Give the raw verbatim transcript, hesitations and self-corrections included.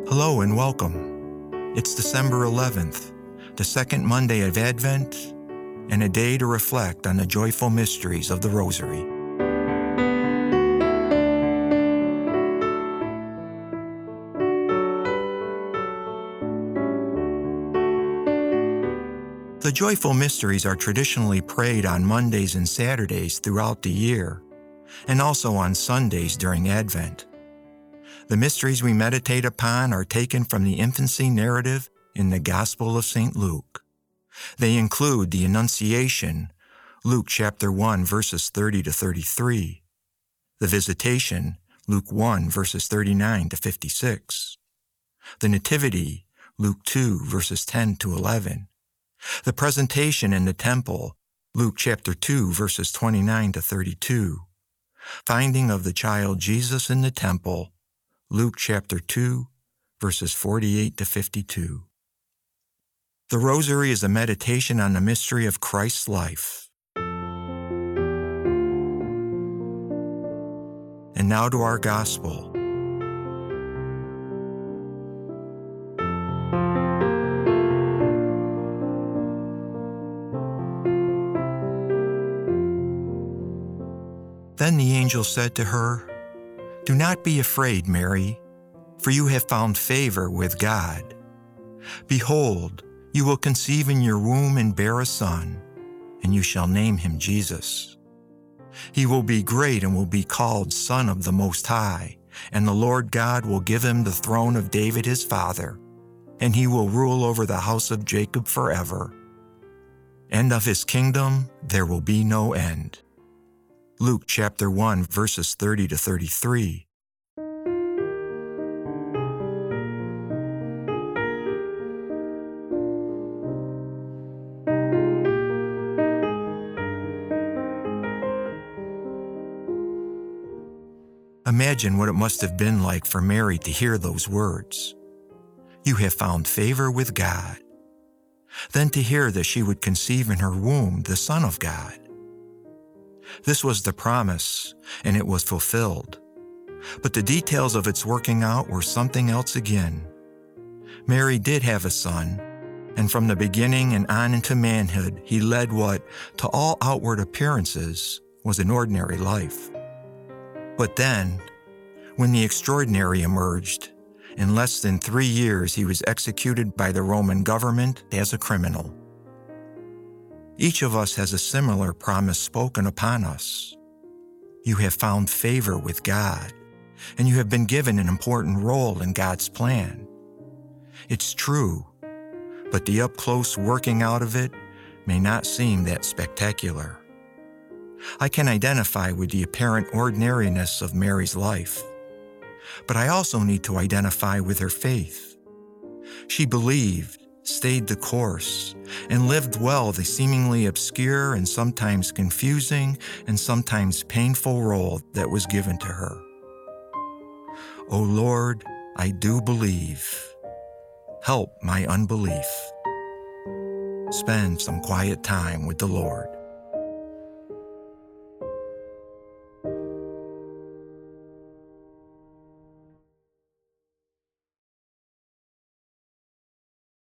Hello and welcome. It's December eleventh, the second Monday of Advent, and a day to reflect on the joyful mysteries of the Rosary. The joyful mysteries are traditionally prayed on Mondays and Saturdays throughout the year, and also on Sundays during Advent. The mysteries we meditate upon are taken from the infancy narrative in the Gospel of Saint Luke. They include the Annunciation, Luke chapter one, verses thirty to thirty-three, the Visitation, Luke one, verses thirty-nine to fifty-six, the Nativity, Luke two, verses ten to eleven, the Presentation in the Temple, Luke chapter two, verses twenty-nine to thirty-two, Finding of the Child Jesus in the Temple, Luke chapter two, verses forty-eight to fifty-two. The Rosary is a meditation on the mystery of Christ's life. And now to our Gospel. Then the angel said to her, "Do not be afraid, Mary, for you have found favor with God. Behold, you will conceive in your womb and bear a son, and you shall name him Jesus. He will be great and will be called Son of the Most High, and the Lord God will give him the throne of David his father, and he will rule over the house of Jacob forever. And of his kingdom there will be no end." Luke chapter one, verses thirty to thirty-three. Imagine what it must have been like for Mary to hear those words. You have found favor with God. Then to hear that she would conceive in her womb the Son of God. This was the promise, and it was fulfilled. But the details of its working out were something else again. Mary did have a son, and from the beginning and on into manhood, he led what, to all outward appearances, was an ordinary life. But then, when the extraordinary emerged, in less than three years he was executed by the Roman government as a criminal. Each of us has a similar promise spoken upon us. You have found favor with God, and you have been given an important role in God's plan. It's true, but the up-close working out of it may not seem that spectacular. I can identify with the apparent ordinariness of Mary's life, but I also need to identify with her faith. She believed, stayed the course, and lived well the seemingly obscure and sometimes confusing and sometimes painful role that was given to her. O Lord, I do believe. Help my unbelief. Spend some quiet time with the Lord.